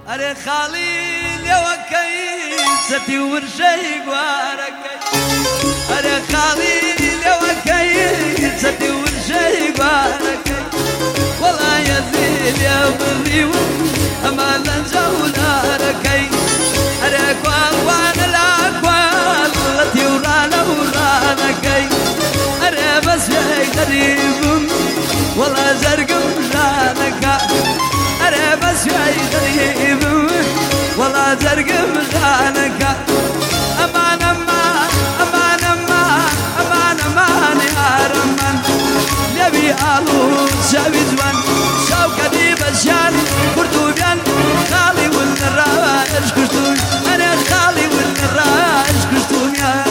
أري خالي لوكي ستي ورشي قواركي أري خالي لوكي ستي ورشي قواركي والله يزيد يا بذي أمالا جولاركي أري قوال وانا لا قوال التي ورانا ورانكي أري بس يا قريب والله زرقم جانك أري بس يا قريب والله زرقم جانك أمان أمان أمان أمان أمان أمان يا رمان يبي ألو شبي جوان شوكتي بشان كرتوبيان خالي والراج كشتوم أنا خالي والراج كشتوم يا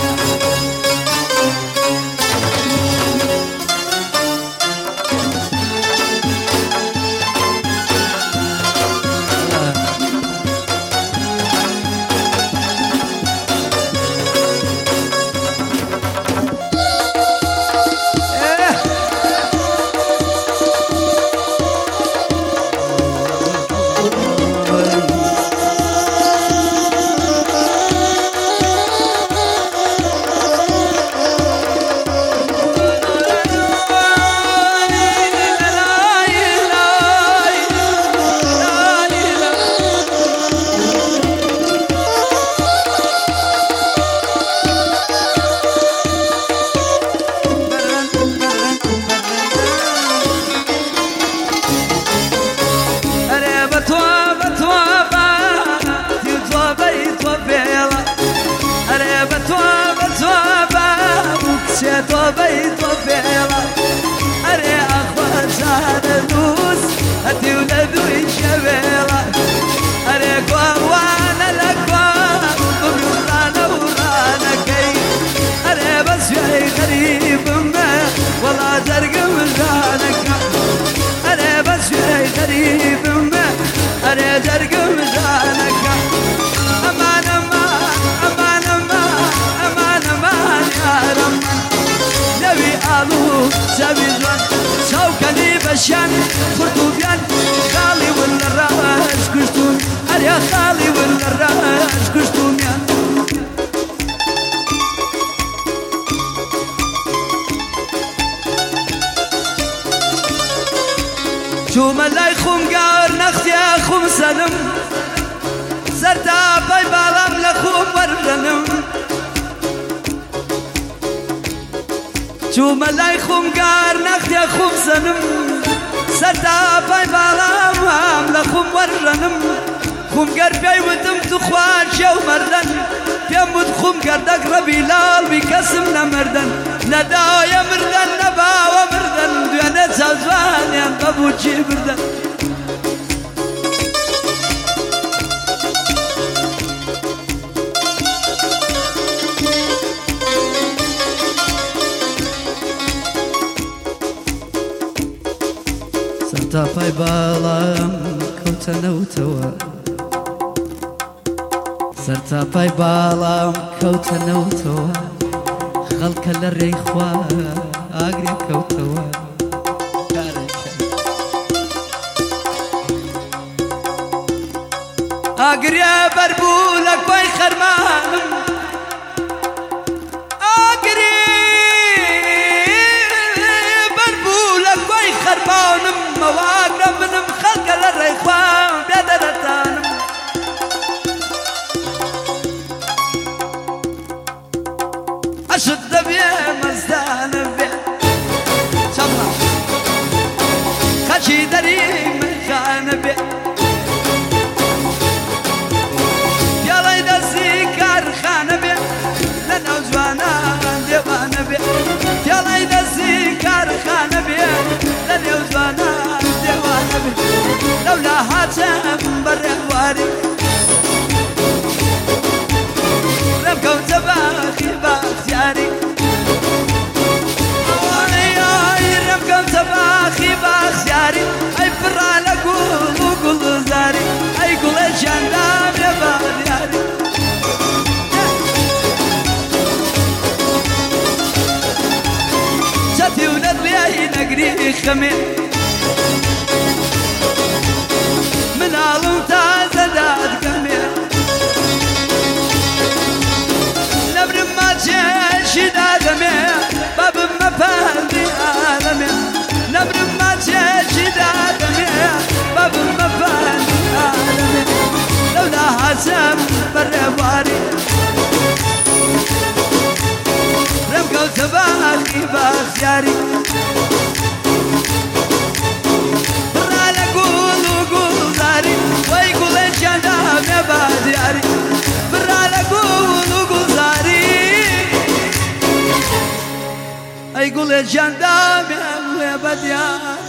بيت وفيرة أري أخوة ساندوس أتي ولدوي شبيرة أري وانا الأكوان ورانا ورانا كي أري بس يا غريب ما والله ترقم جانك أري بس يا غريب ما أري ترقم جانك أمان أمان أمان أمان أمان أمان يا رمان يبي ألو شبي جوان شوكني بشان كرتوبيان خالي والراج كشتوم أريا خالي والراج كشتوم يا شو ملاي خم قار نختي أخم سلم سرتا باي بالام لخوم ورجنم شو ملاي خم قار نختي أخم سلم سرتا باي بالام لخوم ورجنم خم قار بيي ودم تخوان شو مردن بيمود خم قار دقربي لال بكسم نمردن ندا يا مردن نبا ومردن دوانا تزوان يا قبوتشي مردن سرتا باي بالام كوتنوتوا سرتا باي بالام كوتنوتوا خلق للريخوا اقري كوتوا اقري بربولك باي خرمانم اقري بربولك باي خرمانم مواقنا منم خلق للريخوا بيدرتانم أشد بيه مزدان بيه شمرا خشي دريم خان بيه يا ليد الزيكار خان بيه لنا وزوانا ديوان بيه يا ليد الزيكار خان بيه لنا وزوانا ديوان بيه لولا هاتم بريواري ربكو تباخي باختياري ربكو تباخي باختياري اي فرع لقول وقول زاري اي قول الجندام يا بارياري شتي ونبلي اي نقري خمين من عالم تازة تباخي باختياري برا لقول وقول زاري ويقول الجندام يا بادياري برا لقول وقول زاري يقول الجندام يا بادياري